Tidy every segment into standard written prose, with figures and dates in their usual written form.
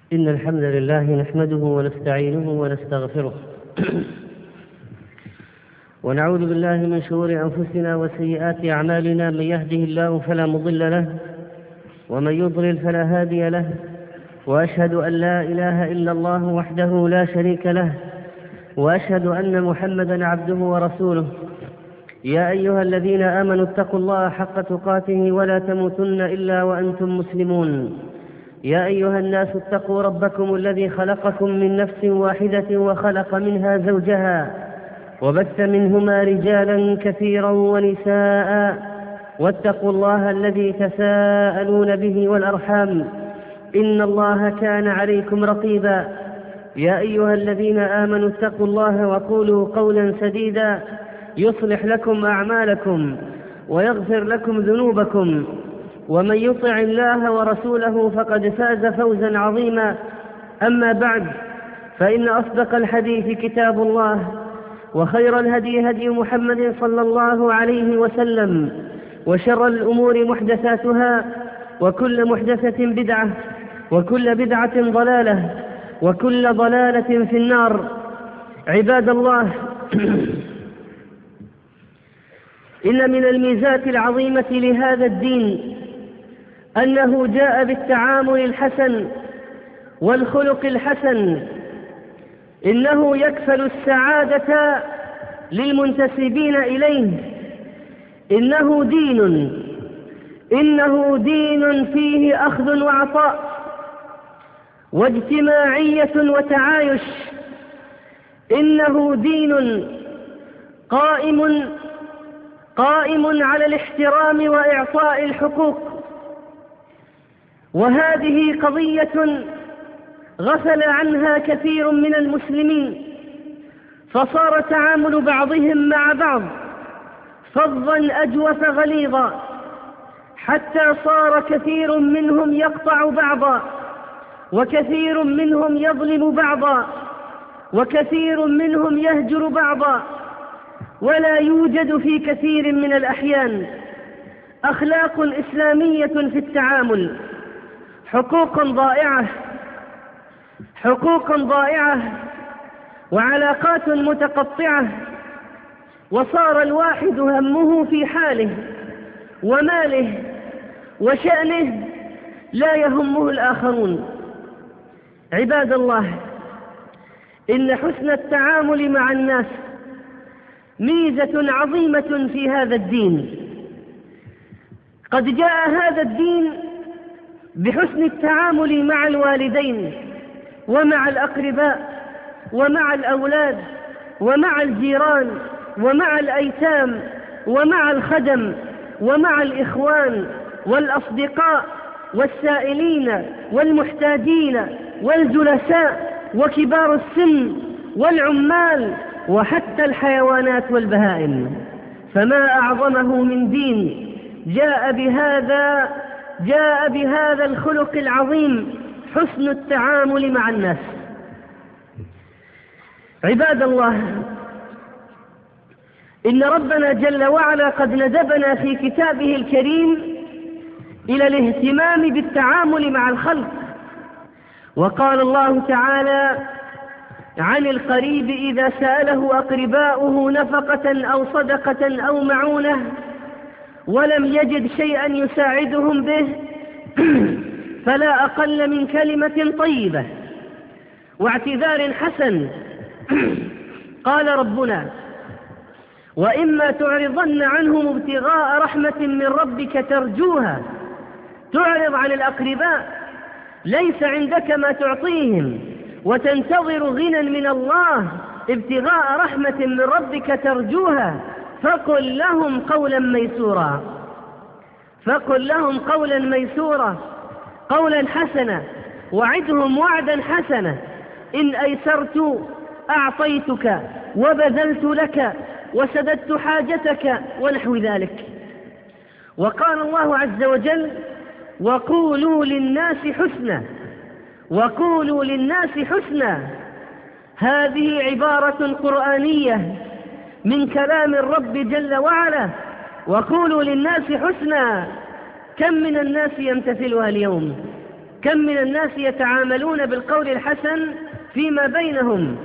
إن الحمد لله نحمده ونستعينه ونستغفره ونعوذ بالله من شرور أنفسنا وسيئات أعمالنا. من يهده الله فلا مضل له ومن يضلل فلا هادي له، وأشهد أن لا إله إلا الله وحده لا شريك له، وأشهد أن محمدا عبده ورسوله. يا أيها الذين آمنوا اتقوا الله حق تقاته ولا تموتن إلا وأنتم مسلمون. يا أيها الناس اتقوا ربكم الذي خلقكم من نفس واحدة وخلق منها زوجها وبث منهما رجالا كثيرا ونساء، واتقوا الله الذي تساءلون به والأرحام إن الله كان عليكم رقيبا. يا أيها الذين آمنوا اتقوا الله وقولوا قولا سديدا يصلح لكم أعمالكم ويغفر لكم ذنوبكم، ومن يطع الله ورسوله فقد فاز فوزا عظيما. أما بعد، فإن أصدق الحديث كتاب الله، وخير الهدي هدي محمد صلى الله عليه وسلم، وشر الأمور محدثاتها، وكل محدثة بدعة، وكل بدعة ضلالة، وكل ضلالة في النار. عباد الله، إن من الميزات العظيمة لهذا الدين أنه جاء بالتعامل الحسن والخلق الحسن. إنه يكفل السعادة للمنتسبين إليه. إنه دين فيه أخذ وعطاء واجتماعية وتعايش. إنه دين قائم على الاحترام وإعطاء الحقوق. وهذه قضية غفل عنها كثير من المسلمين، فصار تعامل بعضهم مع بعض فظا أجوف غليظا، حتى صار كثير منهم يقطع بعضا، وكثير منهم يظلم بعضا، وكثير منهم يهجر بعضا. ولا يوجد في كثير من الأحيان أخلاق إسلامية في التعامل. حقوق ضائعة وعلاقات متقطعة، وصار الواحد همه في حاله وماله وشأنه، لا يهمه الآخرون. عباد الله، إن حسن التعامل مع الناس ميزة عظيمة في هذا الدين. قد جاء هذا الدين بحسن التعامل مع الوالدين ومع الأقرباء ومع الأولاد ومع الجيران ومع الأيتام ومع الخدم ومع الإخوان والأصدقاء والسائلين والمحتاجين والجلساء وكبار السن والعمال وحتى الحيوانات والبهائم. فما أعظمه من دين جاء بهذا الخلق العظيم، حسن التعامل مع الناس. عباد الله، إن ربنا جل وعلا قد ندبنا في كتابه الكريم إلى الاهتمام بالتعامل مع الخلق. وقال الله تعالى عن القريب إذا سأله أقرباؤه نفقة أو صدقة أو معونة ولم يجد شيئا يساعدهم به فلا أقل من كلمة طيبة واعتذار حسن. قال ربنا وإما تعرضن عنهم ابتغاء رحمة من ربك ترجوها. تعرض عن الأقرباء، ليس عندك ما تعطيهم، وتنتظر غنى من الله، ابتغاء رحمة من ربك ترجوها، فقل لهم قولا ميسورا، قولا حسنا، وعدهم وعدا حسنا. إن أيسرت أعطيتك وبذلت لك وسددت حاجتك ونحو ذلك. وقال الله عز وجل وقولوا للناس حسنا. هذه عبارة قرآنية من كلام الرب جل وعلا، وقولوا للناس حسنا. كم من الناس يمتثلها اليوم؟ كم من الناس يتعاملون بالقول الحسن فيما بينهم.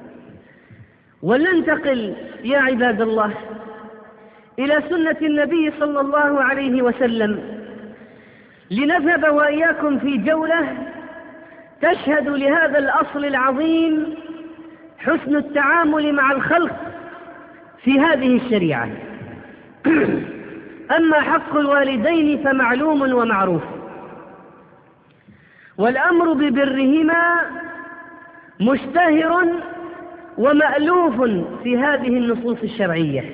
ولننتقل يا عباد الله إلى سنة النبي صلى الله عليه وسلم، لنذهب وإياكم في جولة تشهد لهذا الأصل العظيم، حسن التعامل مع الخلق في هذه الشريعة. أما حق الوالدين فمعلوم ومعروف، والأمر ببرهما مشتهر ومألوف في هذه النصوص الشرعية.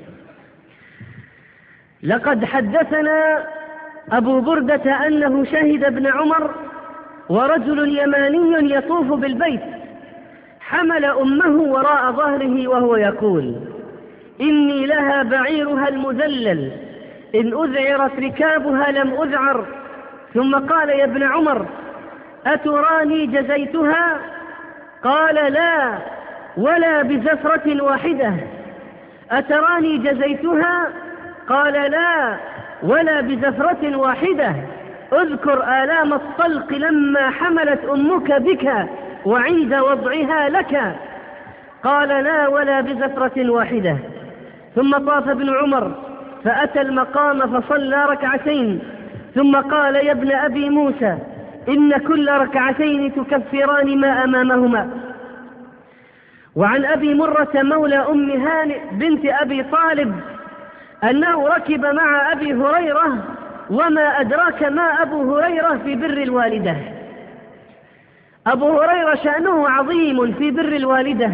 لقد حدثنا أبو بردة أنه شهد ابن عمر ورجل يماني يطوف بالبيت حمل أمه وراء ظهره وهو يقول: إني لها بعيرها المذلل، إن أذعرت ركابها لم أذعر. ثم قال: يا ابن عمر، أتراني جزيتها؟ قال: لا، ولا بزفرة واحدة. أتراني جزيتها؟ قال: لا، ولا بزفرة واحدة. اذكر آلام الطلق لما حملت أمك بك وعند وضعها لك. قال: لا، ولا بزفرة واحدة. ثم طاف ابن عمر فأتى المقام فصلى ركعتين، ثم قال: يا ابن أبي موسى، إن كل ركعتين تكفران ما أمامهما. وعن أبي مرة مولى أم هانئ بنت أبي طالب أنه ركب مع أبي هريرة، وما أدراك ما أبو هريرة في بر الوالدة. أبو هريرة شأنه عظيم في بر الوالدة،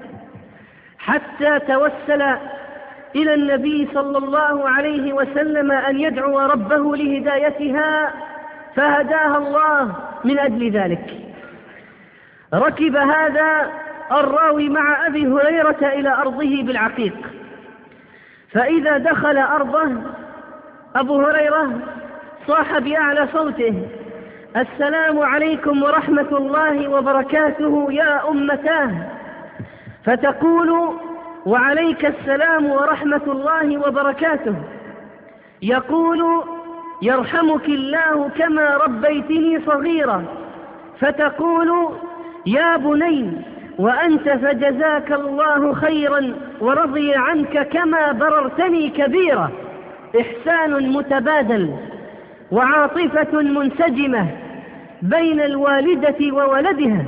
حتى توسل إلى النبي صلى الله عليه وسلم أن يدعو ربه لهدايتها، فهداها الله من أجل ذلك. ركب هذا الراوي مع أبي هريرة إلى أرضه بالعقيق، فإذا دخل أرضه أبو هريرة صاح بأعلى صوته: السلام عليكم ورحمة الله وبركاته يا أمتاه. فتقول: وعليك السلام ورحمة الله وبركاته. يقول: يرحمك الله كما ربيتني صغيرا. فتقول: يا بني وأنت فجزاك الله خيرا ورضي عنك كما بررتني كبيرا. إحسان متبادل وعاطفة منسجمة بين الوالدة وولدها.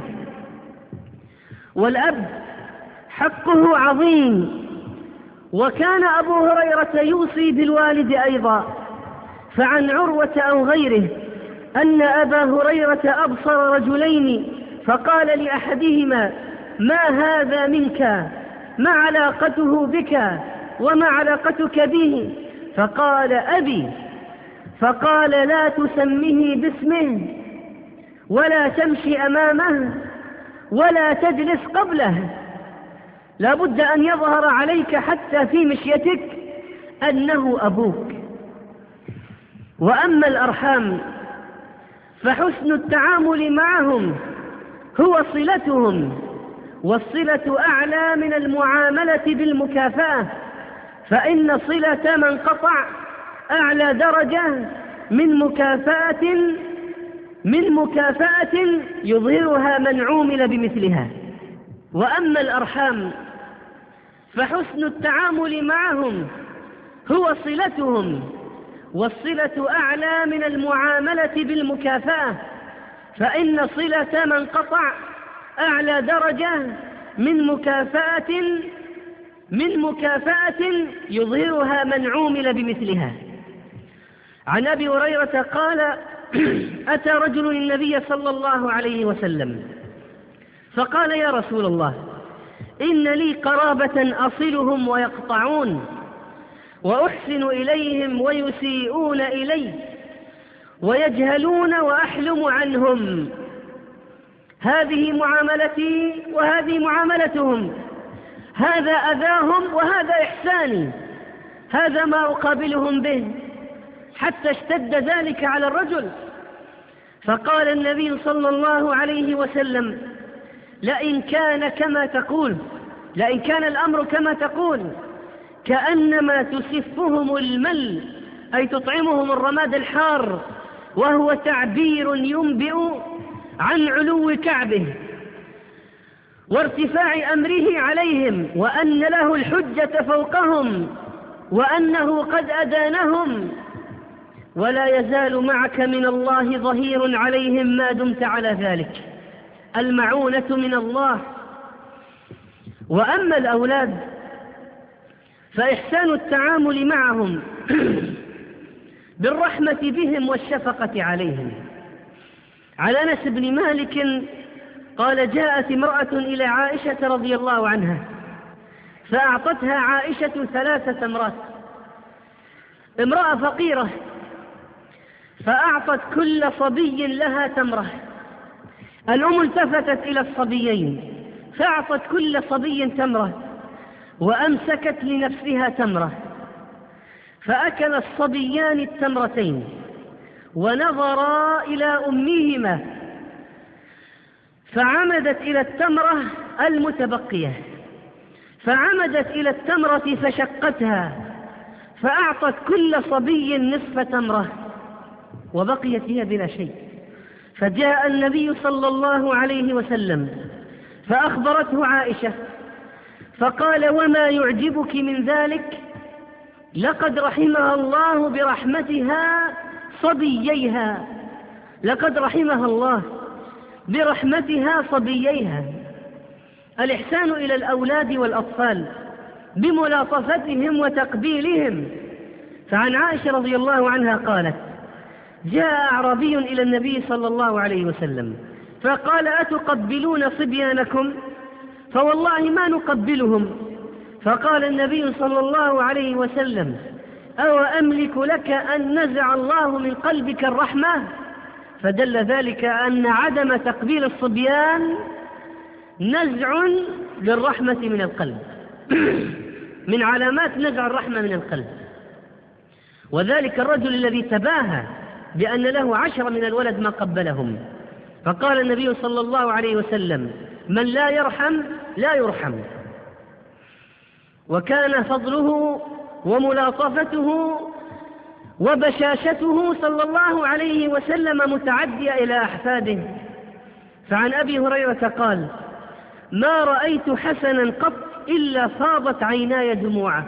والأب حقه عظيم، وكان أبو هريرة يوصي بالوالد أيضا. فعن عروة أو غيره أن أبا هريرة أبصر رجلين فقال لأحدهما: ما هذا منك؟ ما علاقته بك وما علاقتك به؟ فقال: أبي. فقال: لا تسمه باسمه، ولا تمشي أمامه، ولا تجلس قبله. لا بد أن يظهر عليك حتى في مشيتك أنه أبوك. وأما الأرحام فحسن التعامل معهم هو صلتهم، والصلة أعلى من المعاملة بالمكافأة، فإن صلة من قطع أعلى درجة من مكافأة يظهرها من عومل بمثلها. وأما الأرحام فحسن التعامل معهم هو صلتهم، والصلة أعلى من المعاملة بالمكافأة، فإن صلة من قطع أعلى درجة من مكافأة يظهرها من عومل بمثلها. عن أبي هريرة قال: أتى رجل النبي صلى الله عليه وسلم فقال: يا رسول الله، إن لي قرابة أصلهم ويقطعون، وأحسن إليهم ويسيئون إلي، ويجهلون وأحلم عنهم. هذه معاملتي وهذه معاملتهم، هذا أذاهم وهذا إحساني، هذا ما أقابلهم به. حتى اشتد ذلك على الرجل، فقال النبي صلى الله عليه وسلم: لئن كان الأمر كما تقول، كأنما تسفهم المل، أي تطعمهم الرماد الحار وهو تعبير ينبئ عن علو كعبه وارتفاع أمره عليهم، وأن له الحجة فوقهم، وأنه قد أدانهم، ولا يزال معك من الله ظهير عليهم ما دمت على ذلك. المعونة من الله. وأما الأولاد فإحسان التعامل معهم بالرحمة بهم والشفقة عليهم. عن أنس بن مالك قال: جاءت امرأة إلى عائشة رضي الله عنها فأعطتها عائشة 3 تمرات، امرأة فقيرة، فأعطت كل صبي لها تمرة. الأم التفتت إلى الصبيين فأعطت كل صبي تمرة وأمسكت لنفسها تمرة، فأكل الصبيان التمرتين ونظرا إلى أمهما، فعمدت إلى التمرة المتبقية، فعمدت إلى التمرة فشقتها، فأعطت كل صبي نصف تمرة وبقيت هي بلا شيء. فجاء النبي صلى الله عليه وسلم فأخبرته عائشة فقال: وما يعجبك من ذلك؟ لقد رحمها الله برحمتها صبييها، لقد رحمها الله برحمتها صبييها. الإحسان إلى الأولاد والأطفال بملاطفتهم وتقبيلهم. فعن عائشة رضي الله عنها قالت: جاء أعرابي إلى النبي صلى الله عليه وسلم فقال: أتقبلون صبيانكم؟ فوالله ما نقبلهم. فقال النبي صلى الله عليه وسلم: أو أملك لك أن نزع الله من قلبك الرحمة؟ فدل ذلك أن عدم تقبيل الصبيان نزع للرحمة من القلب من علامات نزع الرحمة من القلب. وذلك الرجل الذي تباهى بأن له 10 من الولد ما قبلهم، فقال النبي صلى الله عليه وسلم: من لا يرحم لا يرحم. وكان فضله وملاطفته وبشاشته صلى الله عليه وسلم متعدية إلى أحفاده. فعن أبي هريرة قال: ما رأيت حسنا قط إلا فاضت عيناي دموعه.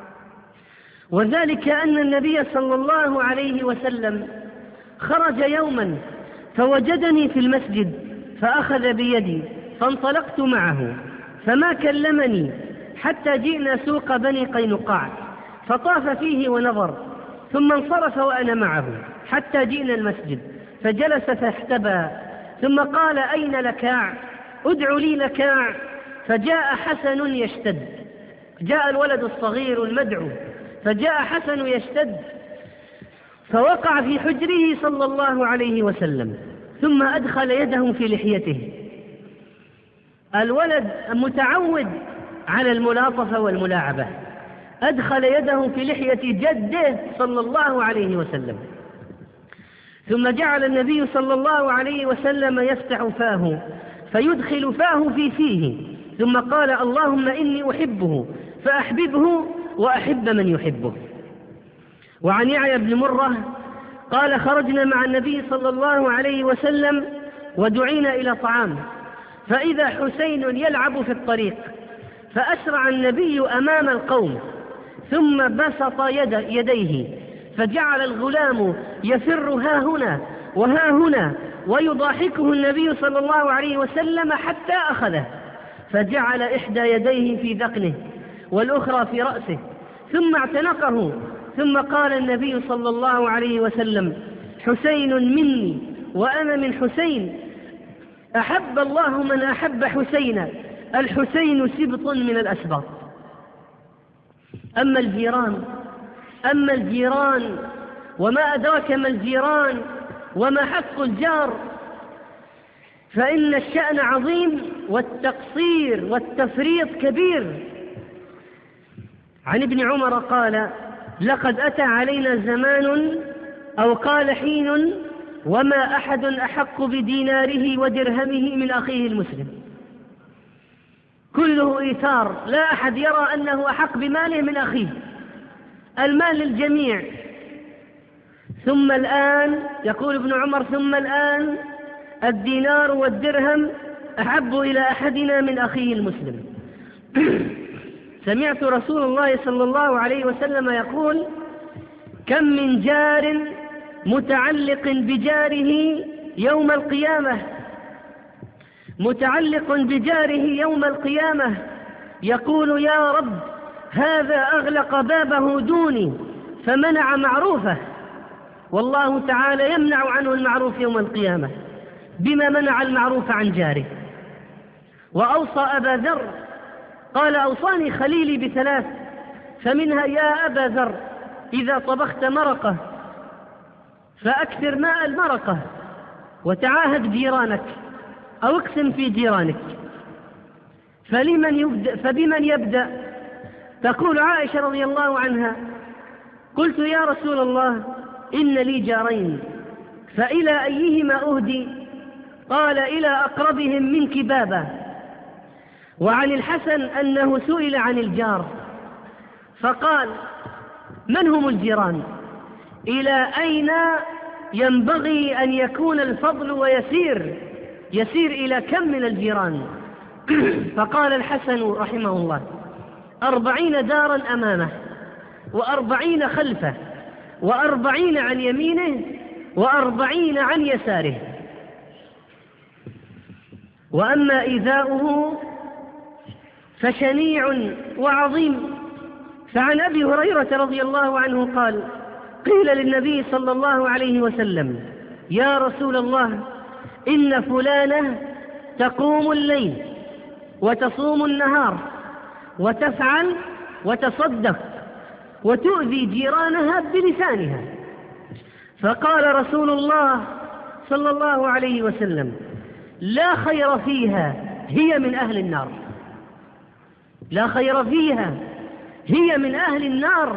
وذلك أن النبي صلى الله عليه وسلم خرج يوما فوجدني في المسجد فأخذ بيدي فانطلقت معه، فما كلمني حتى جئنا سوق بني قينقاع فطاف فيه ونظر، ثم انصرف وأنا معه حتى جئنا المسجد فجلس فاحتبى، ثم قال: أين لكاع؟ ادع لي لكاع. فجاء حسن يشتد، جاء الولد الصغير المدعو، فجاء حسن يشتد فوقع في حجره صلى الله عليه وسلم، ثم أدخل يده في لحيته. الولد متعود على الملاطفة والملاعبة، أدخل يده في لحية جده صلى الله عليه وسلم، ثم جعل النبي صلى الله عليه وسلم يفتح فاه فيدخل فاه في فيه، ثم قال: اللهم إني أحبه فأحببه وأحب من يحبه. وعن يعيى بن مرة قال: خرجنا مع النبي صلى الله عليه وسلم ودعينا إلى طعام، فإذا حسين يلعب في الطريق، فأسرع النبي أمام القوم ثم بسط يديه، فجعل الغلام يفر ها هنا وها هنا ويضاحكه النبي صلى الله عليه وسلم حتى أخذه، فجعل إحدى يديه في ذقنه والأخرى في رأسه ثم اعتنقه، ثم قال النبي صلى الله عليه وسلم: حسين مني وأنا من حسين، أحب الله من أحب حسينا، الحسين سبط من الأسباط. أما الجيران وما أدراك ما الجيران وما حق الجار، فإن الشأن عظيم والتقصير والتفريط كبير. عن ابن عمر قال: لقد أتى علينا زمان أو قال حين وما أحد أحق بديناره ودرهمه من أخيه المسلم، كله إيثار، لا أحد يرى أنه أحق بماله من أخيه، المال للجميع. ثم الآن يقول ابن عمر ثم الآن الدينار والدرهم أحب إلى أحدنا من أخيه المسلم. سمعت رسول الله صلى الله عليه وسلم يقول: كم من جار متعلق بجاره يوم القيامة، متعلق بجاره يوم القيامة يقول: يا رب هذا أغلق بابه دوني فمنع معروفه، والله تعالى يمنع عنه المعروف يوم القيامة بما منع المعروف عن جاره. وأوصى أبا ذر قال: أوصاني خليلي بثلاث، فمنها: يا أبا ذر إذا طبخت مرقة فأكثر ماء المرقة وتعاهد جيرانك أو اقسم في جيرانك. فبمن يبدأ؟ تقول عائشة رضي الله عنها: قلت يا رسول الله إن لي جارين فإلى أيهما أهدي؟ قال: إلى أقربهم منك بابا. وعن الحسن أنه سئل عن الجار فقال: من هم الجيران؟ إلى أين ينبغي أن يكون الفضل ويسير إلى كم من الجيران؟ فقال الحسن رحمه الله: 40 دارا أمامه، 40 خلفه، 40 عن يمينه، 40 عن يساره. وأما إيذاؤه فشنيع وعظيم. فعن أبي هريرة رضي الله عنه قال: قيل للنبي صلى الله عليه وسلم: يا رسول الله إن فلانة تقوم الليل وتصوم النهار وتفعل وتصدق وتؤذي جيرانها بلسانها. فقال رسول الله صلى الله عليه وسلم: لا خير فيها، هي من أهل النار. لا خير فيها، هي من أهل النار.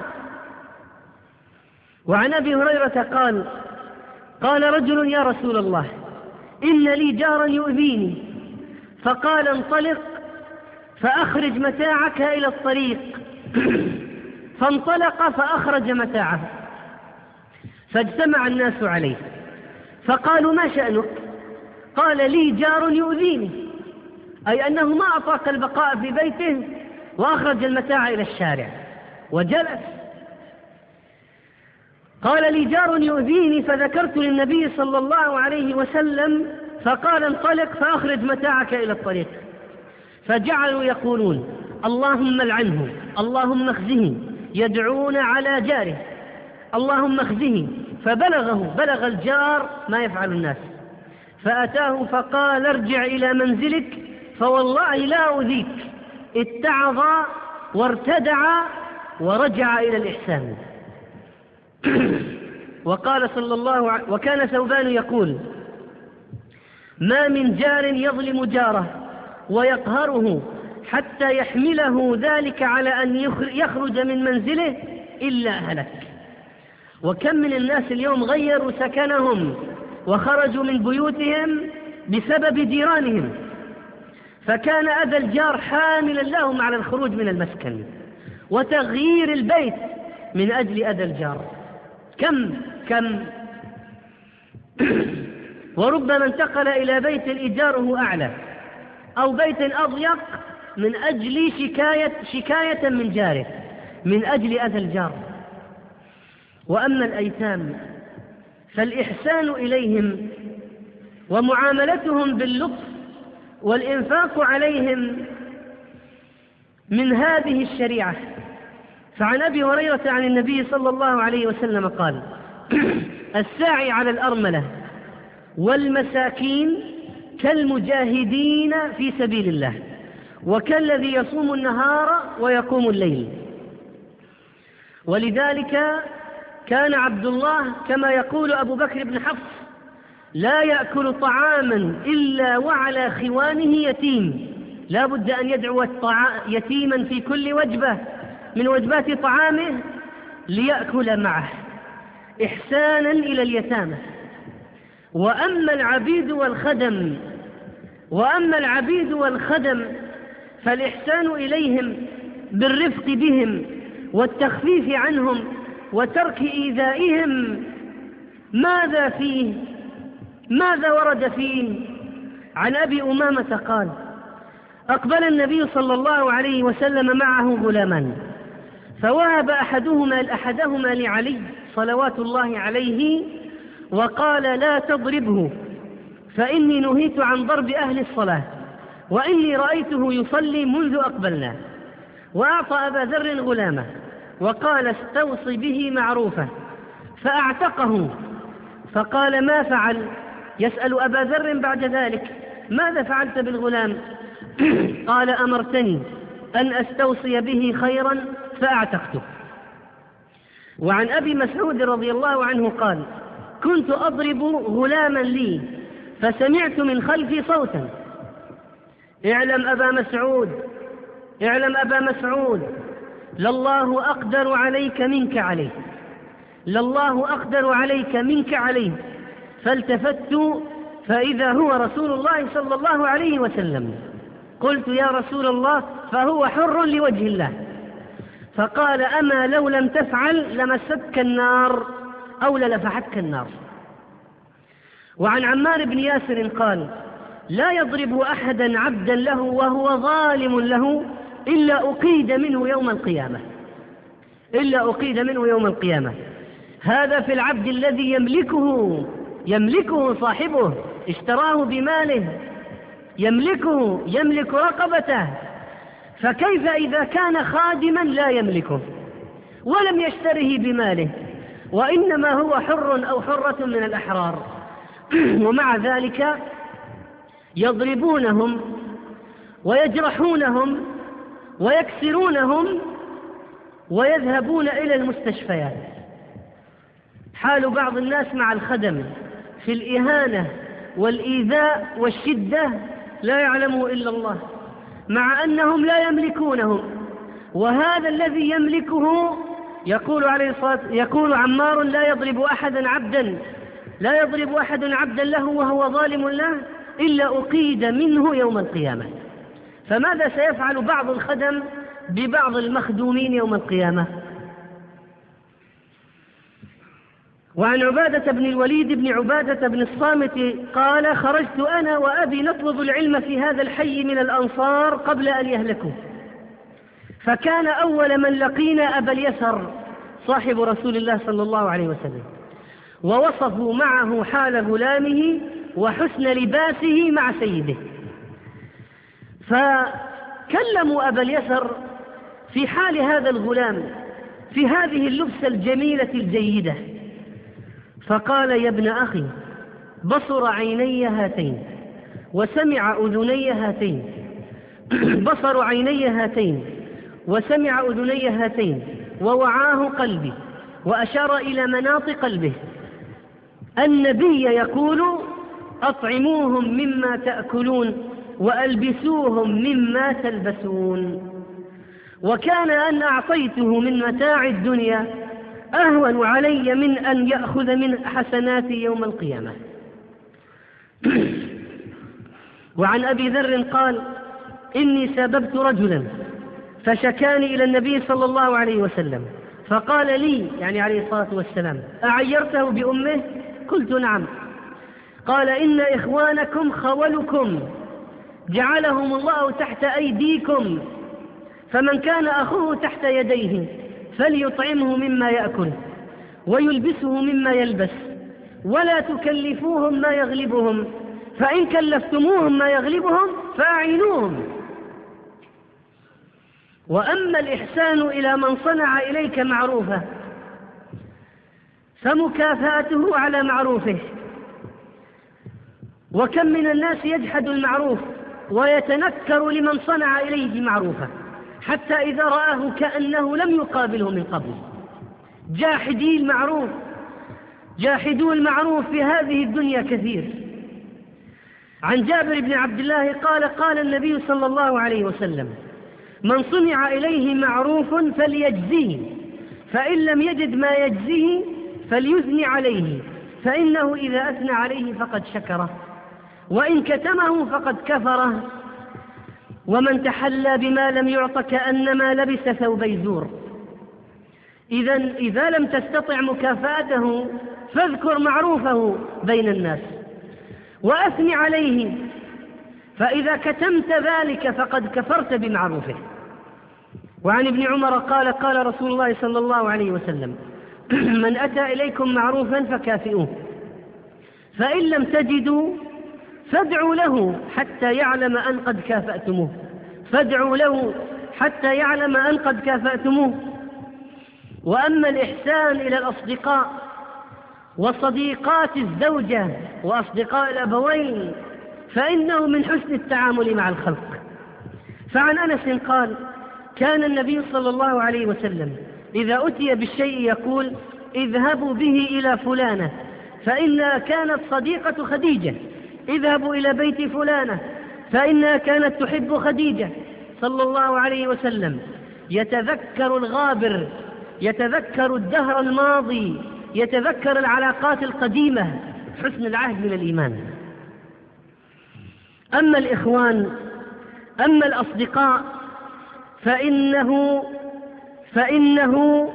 وعن أبي هريرة قال: قال رجل: يا رسول الله إن لي جارا يؤذيني. فقال: انطلق فأخرج متاعك إلى الطريق. فانطلق فأخرج متاعه، فاجتمع الناس عليه فقالوا: ما شأنك؟ قال: لي جار يؤذيني، أي أنه ما أطاق البقاء في بيته وأخرج المتاع إلى الشارع وجلس. قال: لي جار يؤذيني، فذكرت للنبي صلى الله عليه وسلم فقال: انطلق فأخرج متاعك إلى الطريق. فجعلوا يقولون: اللهم العنه، اللهم اخزه، يدعون على جاره، اللهم اخزه. بلغ الجار ما يفعل الناس، فأتاه فقال: ارجع إلى منزلك فوالله لا أؤذيك. اتعظ وارتدع ورجع إلى الإحسان. وقال صلى الله عليه وكان ثوبان يقول: ما من جار يظلم جاره ويقهره حتى يحمله ذلك على أن يخرج من منزله إلا هلك. وكم من الناس اليوم غيروا سكنهم وخرجوا من بيوتهم بسبب جيرانهم، فكان أذى الجار حاملا لهم على الخروج من المسكن وتغيير البيت من أجل أذى الجار. كم وربما انتقل إلى بيت إيجاره أعلى أو بيت أضيق من أجل شكاية من جاره من أجل أذى الجار. وأما الأيتام فالإحسان إليهم ومعاملتهم باللطف والإنفاق عليهم من هذه الشريعة. فعن أبي هريرة عن النبي صلى الله عليه وسلم قال: الساعي على الأرملة والمساكين كالمجاهدين في سبيل الله وكالذي يصوم النهار ويقوم الليل. ولذلك كان عبد الله كما يقول أبو بكر بن حفص: لا يأكل طعاما إلا وعلى خوانه يتيم. لا بد أن يدعو يتيما في كل وجبة من وجبات طعامه ليأكل معه إحسانا إلى اليتامى. وأما العبيد والخدم فالإحسان إليهم بالرفق بهم والتخفيف عنهم وترك إيذائهم ماذا فيه؟ ماذا ورد فيه؟ عن أبي أمامة قال: أقبل النبي صلى الله عليه وسلم معه غلامان، فوهب أحدهما لعلي صلوات الله عليه، وقال: لا تضربه، فإني نهيت عن ضرب أهل الصلاة، وإني رأيته يصلي منذ أقبلنا. وأعطى أبا ذر غلامه وقال: استوصي به معروفة، فأعتقه. فقال: ما فعل؟ يسأل أبا ذر بعد ذلك: ماذا فعلت بالغلام؟ قال: أمرتني أن أستوصي به خيرا فأعتقته. وعن أبي مسعود رضي الله عنه قال: كنت أضرب غلاما لي فسمعت من خلفي صوتا: اعلم أبا مسعود لله أقدر عليك منك عليه، لله أقدر عليك منك عليه. فالتفت فإذا هو رسول الله صلى الله عليه وسلم. قلت: يا رسول الله، فهو حر لوجه الله. فقال: أما لو لم تفعل لمستك النار أو للفحتك النار. وعن عمار بن ياسر قال: لا يضرب أحدا عبدا له وهو ظالم له إلا أقيد منه يوم القيامة. هذا في العبد الذي يملكه صاحبه، اشتراه بماله، يملك رقبته. فكيف إذا كان خادما لا يملكه ولم يشتره بماله، وإنما هو حر أو حرة من الأحرار؟ ومع ذلك يضربونهم ويجرحونهم ويكسرونهم ويذهبون إلى المستشفيات. حال بعض الناس مع الخدم في الإهانة والإيذاء والشدة لا يعلمه إلا الله، مع أنهم لا يملكونهم. وهذا الذي يملكه يقول عمار: لا يضرب أحد عبدا له وهو ظالم له إلا أقيد منه يوم القيامة. فماذا سيفعل بعض الخدم ببعض المخدومين يوم القيامة؟ وعن عبادة بن الوليد بن عبادة بن الصامت قال: خرجت أنا وأبي نطلب العلم في هذا الحي من الأنصار قبل أن يهلكوا، فكان أول من لقينا أبا اليسر صاحب رسول الله صلى الله عليه وسلم، ووصفوا معه حال غلامه وحسن لباسه مع سيده، فكلموا أبا اليسر في حال هذا الغلام في هذه اللبسة الجميلة الجيدة، فقال: يا ابن أخي، بصر عيني هاتين وسمع أذني هاتين، بصر عيني هاتين وسمع أذني هاتين، ووعاه قلبي، وأشار إلى مناط قلبه. النبي يقول: أطعموهم مما تأكلون وألبسوهم مما تلبسون. وكان أن أعطيته من متاع الدنيا أهون علي من أن يأخذ من حسناتي يوم القيامة. وعن أبي ذر قال: إني سببت رجلا فشكاني إلى النبي صلى الله عليه وسلم، فقال لي، يعني عليه الصلاة والسلام: أعيرته بأمه؟ قلت: نعم. قال: إن إخوانكم خولكم جعلهم الله تحت أيديكم، فمن كان أخوه تحت يديه فليطعمه مما يأكل ويلبسه مما يلبس، ولا تكلفوهم ما يغلبهم، فإن كلفتموهم ما يغلبهم فأعينوهم. وأما الإحسان إلى من صنع إليك معروفا فمكافاته على معروفه. وكم من الناس يجحد المعروف ويتنكر لمن صنع إليه معروفا، حتى إذا رآه كأنه لم يقابله من قبل. جاحدوا المعروف في هذه الدنيا كثير. عن جابر بن عبد الله قال: قال النبي صلى الله عليه وسلم: من صنع إليه معروف فليجزيه، فإن لم يجد ما يجزيه فليثني عليه، فإنه إذا أثنى عليه فقد شكره، وإن كتمه فقد كفره. ومن تحلى بما لم يعط كأنما لبس ثوبي زور. إذا لم تستطع مكافأته فاذكر معروفه بين الناس وأثن عليه، فإذا كتمت ذلك فقد كفرت بمعروفه. وعن ابن عمر قال: قال رسول الله صلى الله عليه وسلم: من أتى إليكم معروفا فكافئوه، فإن لم تجدوا فادعوا له حتى يعلم أن قد كافأتموه، فادعوا له حتى يعلم أن قد كافأتموه. وأما الإحسان إلى الأصدقاء وصديقات الزوجة وأصدقاء الأبوين فإنه من حسن التعامل مع الخلق. فعن أنس قال: كان النبي صلى الله عليه وسلم إذا أتي بالشيء يقول: اذهبوا به إلى فلانة فإنها كانت صديقة خديجة، اذهبوا إلى بيت فلانة فإنها كانت تحب خديجة، صلى الله عليه وسلم يتذكر الغابر، يتذكر الدهر الماضي، يتذكر العلاقات القديمة، حسن العهد من الإيمان. أما الإخوان، أما الأصدقاء فإنه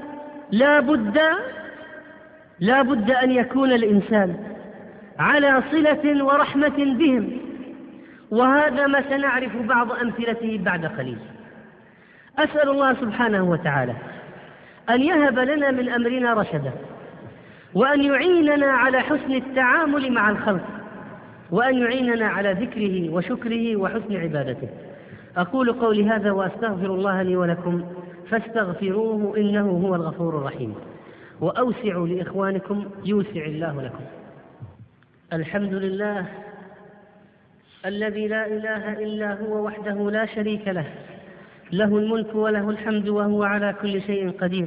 لا بد أن يكون الإنسان على صلة ورحمة بهم، وهذا ما سنعرف بعض أمثلته بعد قليل. أسأل الله سبحانه وتعالى أن يهب لنا من أمرنا رشدا، وأن يعيننا على حسن التعامل مع الخلق، وأن يعيننا على ذكره وشكره وحسن عبادته. أقول قولي هذا وأستغفر الله لي ولكم فاستغفروه إنه هو الغفور الرحيم. وأوسعوا لإخوانكم يوسع الله لكم. الحمد لله الذي لا إله إلا هو وحده لا شريك له، له الملك وله الحمد وهو على كل شيء قدير.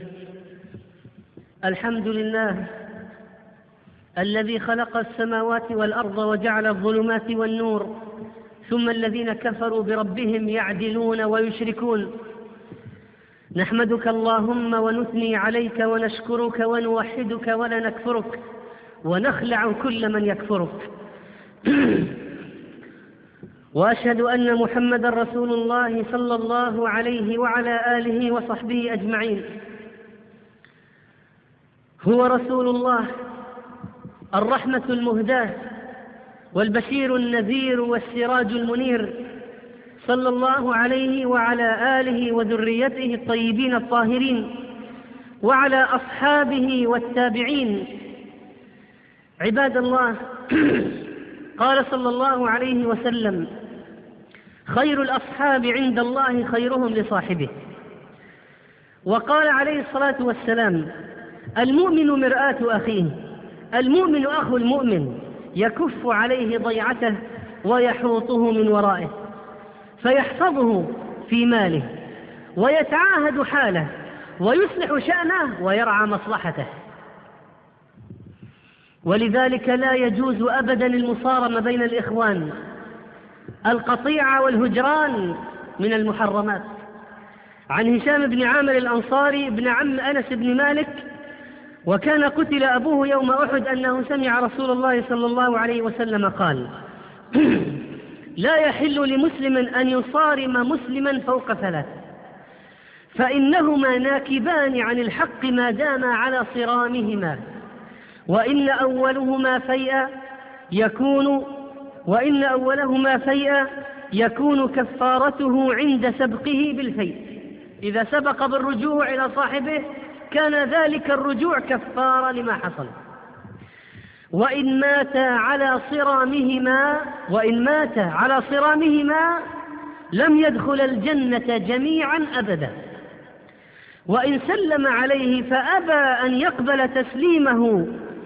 الحمد لله الذي خلق السماوات والأرض وجعل الظلمات والنور، ثم الذين كفروا بربهم يعدلون ويشركون. نحمدك اللهم ونثني عليك ونشكرك ونوحدك ولا نكفرك ونخلع كل من يكفرك. وأشهد أن محمدا رسول الله صلى الله عليه وعلى آله وصحبه أجمعين. هو رسول الله الرحمة المهداة والبشير النذير والسراج المنير، صلى الله عليه وعلى آله وذريته الطيبين الطاهرين وعلى أصحابه والتابعين. عباد الله، قال صلى الله عليه وسلم: خير الأصحاب عند الله خيرهم لصاحبه. وقال عليه الصلاة والسلام: المؤمن مرآة أخيه، المؤمن أخو المؤمن، يكف عليه ضيعته ويحوطه من ورائه، فيحفظه في ماله ويتعاهد حاله ويصلح شأنه ويرعى مصلحته. ولذلك لا يجوز أبدا المصارمة بين الإخوان. القطيعة والهجران من المحرمات. عن هشام بن عامر الأنصاري ابن عم أنس بن مالك، وكان قتل أبوه يوم أحد، أنه سمع رسول الله صلى الله عليه وسلم قال: لا يحل لمسلم أن يصارم مسلما فوق ثلاث، فإنهما ناكبان عن الحق ما داما على صرامهما، وإن أولهما فيئا يكون كفارته عند سبقه بالفيء. إذا سبق بالرجوع إلى صاحبه كان ذلك الرجوع كفارة لما حصل. وإن مات على صرامهما لم يدخل الجنة جميعا أبدا. وإن سلم عليه فأبى أن يقبل تسليمه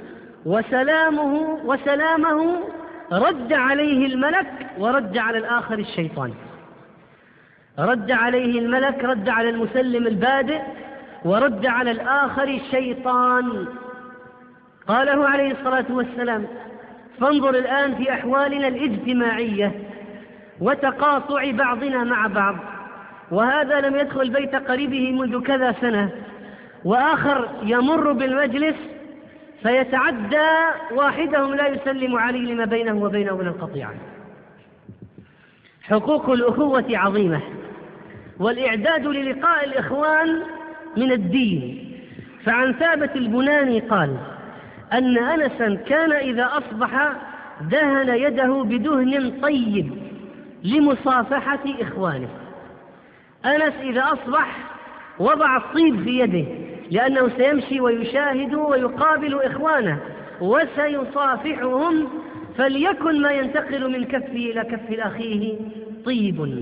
وسلامه رد عليه الملك ورد على الآخر الشيطان. رد عليه الملك، رد على المسلم البادئ، ورد على الآخر الشيطان. قاله عليه الصلاة والسلام: فانظر الآن في أحوالنا الاجتماعية وتقاطع بعضنا مع بعض، وهذا لم يدخل بيت قريبه منذ كذا سنة، وآخر يمر بالمجلس فيتعدى واحدهم لا يسلم عليه لما بينه وبينه من القطيعة. حقوق الأخوة عظيمة، والإعداد للقاء الإخوان من الدين، فعن ثابت البناني قال أن أنسا كان إذا أصبح دهن يده بدهن طيب لمصافحة إخوانه. أنس إذا أصبح وضع الطيب في يده لأنه سيمشي ويشاهد ويقابل إخوانه وسيصافحهم، فليكن ما ينتقل من كفه إلى كف أخيه طيب.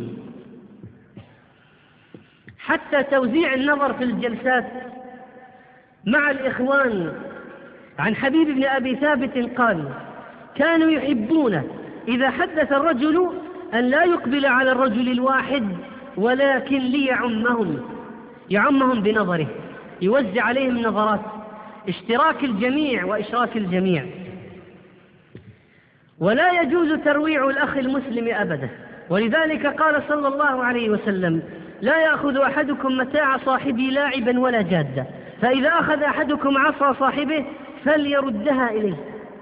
حتى توزيع النظر في الجلسات مع الإخوان. عن حبيب بن أبي ثابت قال كانوا يحبون إذا حدث الرجل أن لا يقبل على الرجل الواحد ولكن يعمهم بنظره، يوزع عليهم نظرات، اشتراك الجميع وإشراك الجميع. ولا يجوز ترويع الأخ المسلم أبدا، ولذلك قال صلى الله عليه وسلم لا يأخذ أحدكم متاع صاحبه لاعبا ولا جادا، فإذا أخذ أحدكم عصا صاحبه فليردها إليه.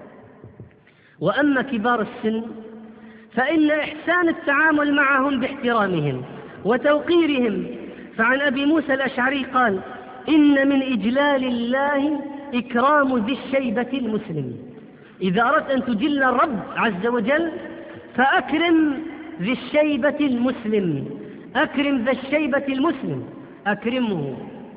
وأما كبار السن فإن إحسان التعامل معهم باحترامهم وتوقيرهم. فعن أبي موسى الأشعري قال إن من إجلال الله إكرام ذي الشيبة المسلم. إذا أردت أن تجل الرب عز وجل فأكرم ذي الشيبة المسلم، أكرم ذا الشيبة المسلم، أكرمه.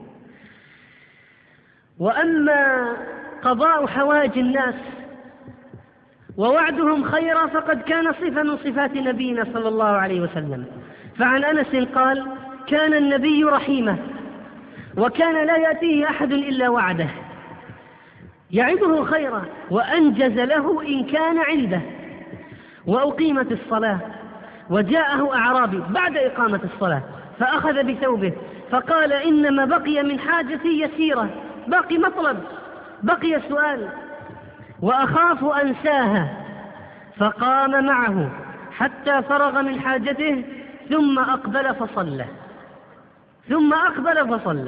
وأما قضاء حوائج الناس ووعدهم خيرا فقد كان صفة من صفات نبينا صلى الله عليه وسلم. فعن أنس قال كان النبي رحيمة وكان لا يأتيه أحد إلا وعده، يعده خيرا وأنجز له إن كان عنده. وأقيمت الصلاة وجاءه أعرابي بعد إقامة الصلاة فأخذ بثوبه فقال إنما بقي من حاجتي يسيرة، باقي مطلب، بقي سؤال وأخاف أنساها. فقام معه حتى فرغ من حاجته ثم أقبل فصلى.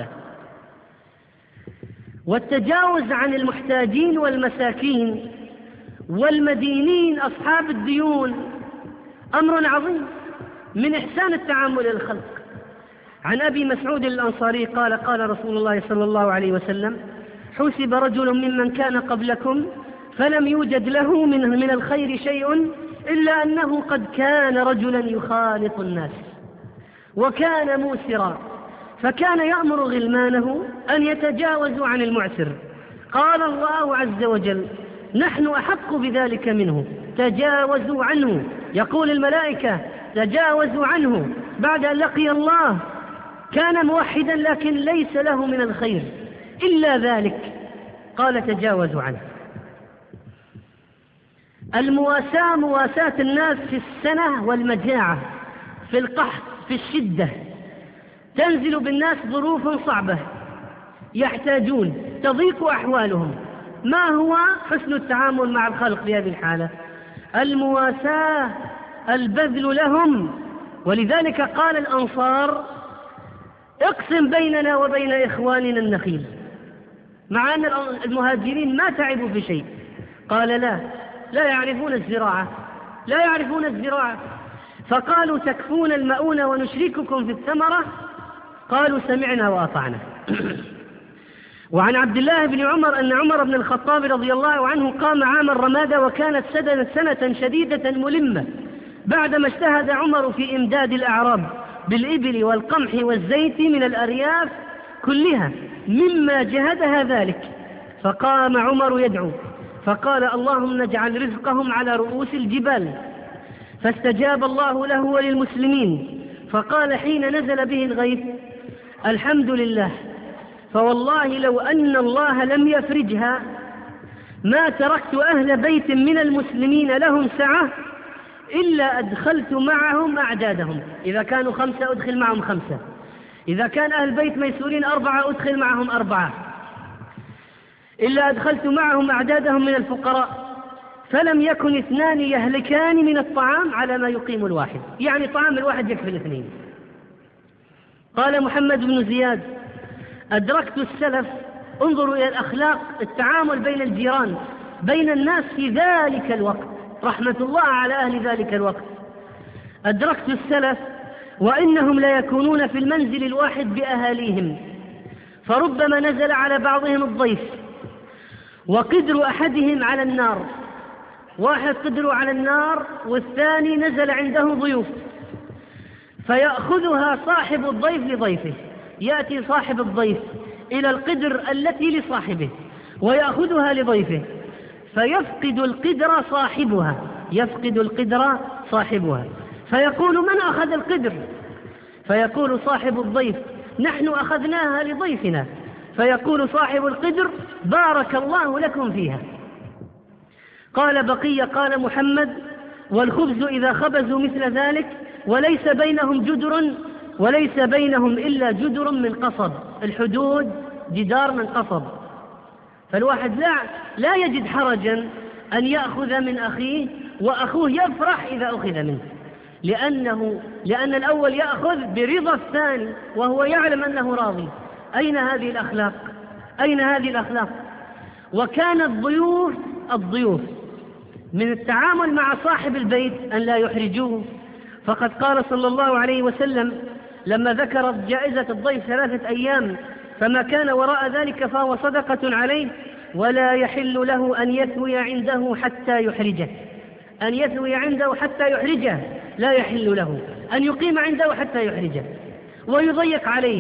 والتجاوز عن المحتاجين والمساكين والمدينين أصحاب الديون أمر عظيم من إحسان التعامل للخلق. عن أبي مسعود الأنصاري قال قال رسول الله صلى الله عليه وسلم حسب رجل ممن كان قبلكم فلم يوجد له من الخير شيء إلا أنه قد كان رجلا يخالط الناس وكان موسرا، فكان يأمر غلمانه أن يتجاوزوا عن المعسر. قال الله عز وجل نحن أحق بذلك منه تجاوزوا عنه. يقول الملائكة تجاوزوا عنه بعد أن لقي الله. كان موحدا لكن ليس له من الخير إلا ذلك، قال تجاوزوا عنه. المواساة مواساة الناس في السنة والمجاعة، في القحط، في الشدة. تنزل بالناس ظروف صعبة يحتاجون، تضيق أحوالهم. ما هو حسن التعامل مع الخلق في هذه الحالة؟ المواساة، البذل لهم. ولذلك قال الأنصار اقسم بيننا وبين إخواننا النخيل، مع أن المهاجرين ما تعبوا في شيء. قال لا يعرفون الزراعة. فقالوا تكفون المؤونة ونشرككم في الثمرة؟ قالوا سمعنا وأطعنا. وعن عبد الله بن عمر أن عمر بن الخطاب رضي الله عنه قام عام الرمادة وكانت سنة شديدة ملمة، بعدما اجتهد عمر في إمداد الأعراب بالإبل والقمح والزيت من الأرياف كلها مما جهدها ذلك. فقام عمر يدعو فقال اللهم اجعل رزقهم على رؤوس الجبال، فاستجاب الله له وللمسلمين. فقال حين نزل به الغيث الحمد لله، فوالله لو أن الله لم يفرجها ما تركت أهل بيت من المسلمين لهم سعة إلا أدخلت معهم أعدادهم. إذا كانوا 5 أدخل معهم 5، إذا كان أهل بيت ميسورين 4 أدخل معهم 4، إلا أدخلت معهم أعدادهم من الفقراء. فلم يكن 2 يهلكان من الطعام على ما يقيم الواحد، يعني طعام الواحد يكفي 2. قال محمد بن زياد أدركت السلف، انظروا إلى الأخلاق، التعامل بين الجيران بين الناس في ذلك الوقت، رحمة الله على أهل ذلك الوقت. أدركت السلف وإنهم لا يكونون في المنزل الواحد بأهاليهم، فربما نزل على بعضهم الضيف وقدر أحدهم على النار، واحد قدروا على النار والثاني نزل عنده ضيوف، فيأخذها صاحب الضيف لضيفه، يأتي صاحب الضيف إلى القدر التي لصاحبه ويأخذها لضيفه، فيفقد القدر صاحبها، يفقد القدر صاحبها، فيقول من أخذ القدر؟ فيقول صاحب الضيف نحن أخذناها لضيفنا، فيقول صاحب القدر بارك الله لكم فيها. قال بقية قال محمد والخبز إذا خبزوا مثل ذلك وليس بينهم جدر، وليس بينهم إلا جدر من قصب، الحدود جدار من قصب، فالواحد لا يجد حرجا أن يأخذ من أخيه وأخوه يفرح إذا أخذ منه، لأن الأول يأخذ برضا الثاني وهو يعلم أنه راضي. أين هذه الأخلاق؟ أين هذه الأخلاق؟ وكان الضيوف من التعامل مع صاحب البيت أن لا يحرجوه، فقد قال صلى الله عليه وسلم لما ذكر جائزة الضيف 3 أيام فما كان وراء ذلك فهو صدقة عليه، ولا يحل له أن يثوي عنده حتى يحرجه، أن يثوي عنده حتى يحرجه، لا يحل له أن يقيم عنده حتى يحرجه ويضيق عليه.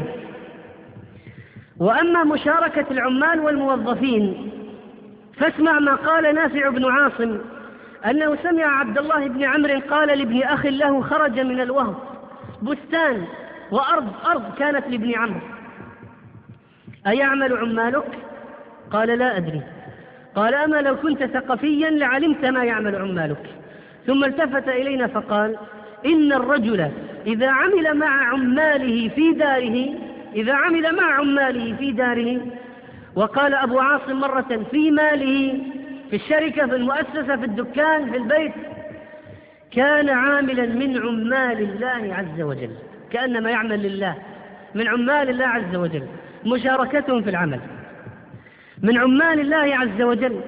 وأما مشاركة العمال والموظفين فاسمع ما قال نافع بن عاصم أنه سمع عبد الله بن عمرو قال لابن أخ له خرج من الوهب بستان وأرض كانت لابن عمرو أيعمل عمالك؟ قال لا أدري. قال أما لو كنت ثقفيا لعلمت ما يعمل عمالك. ثم التفت إلينا فقال إن الرجل إذا عمل مع عماله في داره وقال أبو عاصم مرة في ماله، في الشركة، في المؤسسة، في الدكان، في البيت، كان عاملا من عمال الله عز وجل، كأنما يعمل لله، من عمال الله عز وجل، مشاركتهم في العمل من عمال الله عز وجل،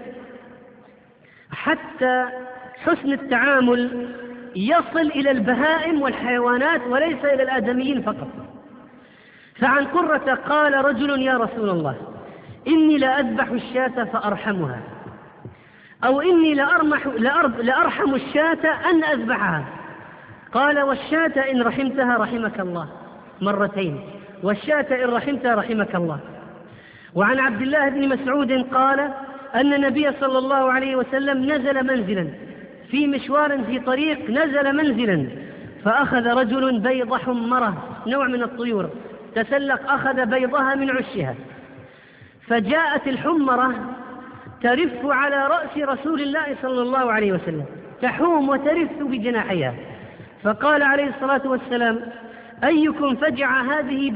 حتى حسن التعامل يصل إلى البهائم والحيوانات وليس إلى الآدميين فقط. فعن قرة قال رجل يا رسول الله إني لأذبح الشاة فأرحمها، أو إني لأرحم الشاة أن أذبحها. قال والشاة إن رحمتها رحمك الله، مرتين، والشاة إن رحمتها رحمك الله. وعن عبد الله بن مسعود قال أن النبي صلى الله عليه وسلم نزل منزلا في مشوار في طريق، نزل منزلا فأخذ رجل بيض حمرة نوع من الطيور، تسلق أخذ بيضها من عشها، فجاءت الحمرة ترف على رأس رسول الله صلى الله عليه وسلم، تحوم وترف بجناحها، فقال عليه الصلاة والسلام أيكم فجع هذه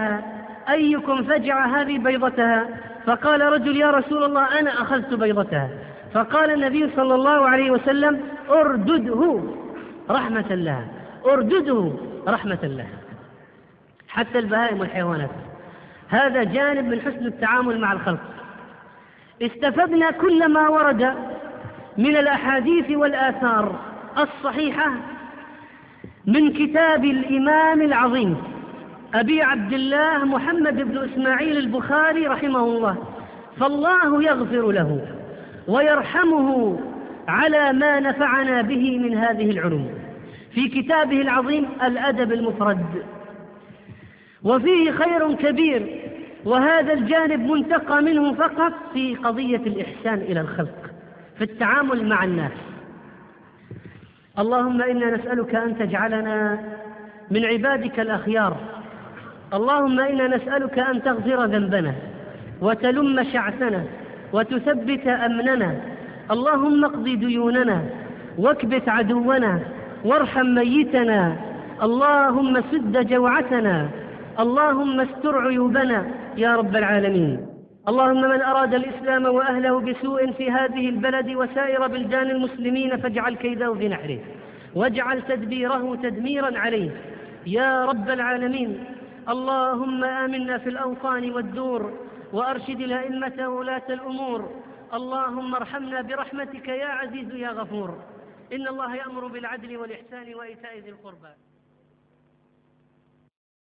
بيضتها؟ فقال رجل يا رسول الله أنا أخذت بيضتها. فقال النبي صلى الله عليه وسلم أردده رحمة الله. حتى البهائم والحيوانات، هذا جانب من حسن التعامل مع الخلق. استفدنا كل ما ورد من الأحاديث والآثار الصحيحة من كتاب الإمام العظيم أبي عبد الله محمد بن إسماعيل البخاري رحمه الله، فالله يغفر له ويرحمه على ما نفعنا به من هذه العلوم في كتابه العظيم الأدب المفرد، وفيه خير كبير، وهذا الجانب منتقى منه فقط في قضية الإحسان إلى الخلق في التعامل مع الناس. اللهم إنا نسألك أن تجعلنا من عبادك الأخيار، اللهم إنا نسألك أن تغفر ذنبنا وتلم شعثنا وتثبت أمننا، اللهم اقض ديوننا واكبت عدونا وارحم ميتنا، اللهم سد جوعتنا، اللهم استر عيوبنا يا رب العالمين. اللهم من أراد الإسلام وأهله بسوء في هذه البلد وسائر بلدان المسلمين فاجعل كيده في نحره واجعل تدبيره تدميرا عليه يا رب العالمين. اللهم آمنا في الأوطان والدور وأرشد الأئمة وولاة الأمور، اللهم ارحمنا برحمتك يا عزيز يا غفور. إن الله يأمر بالعدل والإحسان وإيتاء ذي القربى.